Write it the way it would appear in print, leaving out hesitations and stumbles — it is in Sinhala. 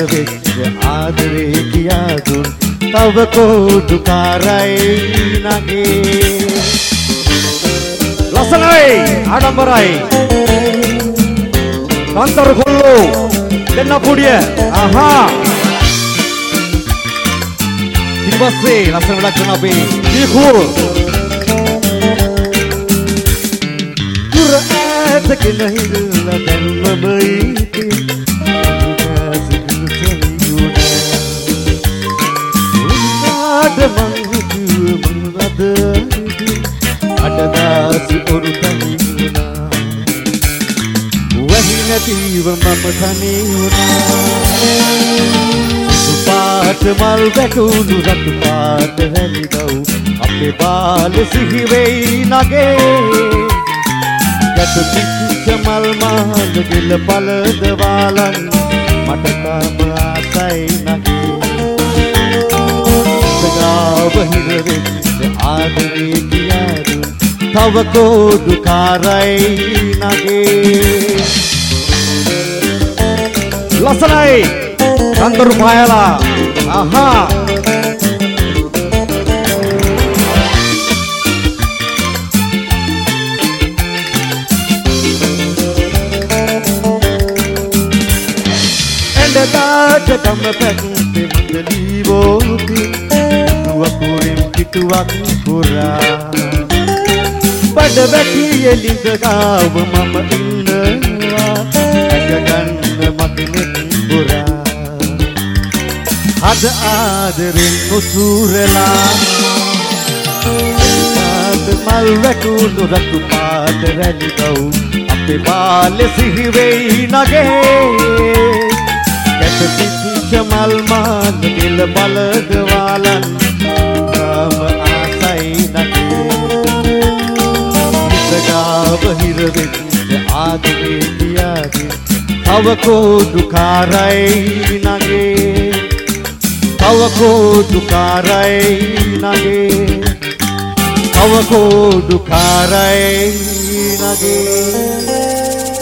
වෙච්ච ආදරේ කියා දුන් තව කෝඩුකාරයි නගේ ලස්සනයි ආඩම්බරයි කාන්තර කොල්ලෝ දෙන්න පුඩිය ආහා ඉතිපස්සේ ලස්සන වැඩක් කරන අපේ දීකුල් කුරාතකින් හිරලා දැම්ම බයිති අඩදාසි ඔරුතනිුණා වහි නැතිව මම තනිුණා සුපාට මල් වැටුණු රතු පාට හැලිදව් අපේ බාල සිහි වෙයි නගේ ගැට පිච්ච මල් මහල ගෙල පළද වාලන් මට තාම ආසයි නගේ සගාව හිර වෙච්ච ආදරේ කියා දුන් තව කෝඩුකාරයි නගේ ලස්සනයි කන්දරු පායලා ආහා එඳදාට කම පැත්තේ මන්දලීවෝති වකුරින් පිටුවක් පුරා බඩ වැටියේ ලිඳ ගාව මම ඉන්නවා ඇඟගන්න මගනෙත් පුරා අද ආදරෙන් උසුරලා පාද මල් වැටුණු රතු පාට රැලිදව් අපේ බාලෙ සිහි වෙයි නගේ ගැට පිච්ච මල් මාන ගෙල බලද වාලන් තාම ආසයි නගේ ඉස්සගාව හිර වෙච්ච ආදරේ කියා දුන් තව කෝඩුකාරයි නගේ තව කෝඩුකාරයි නගේ තව කෝඩුකාරයි නගේ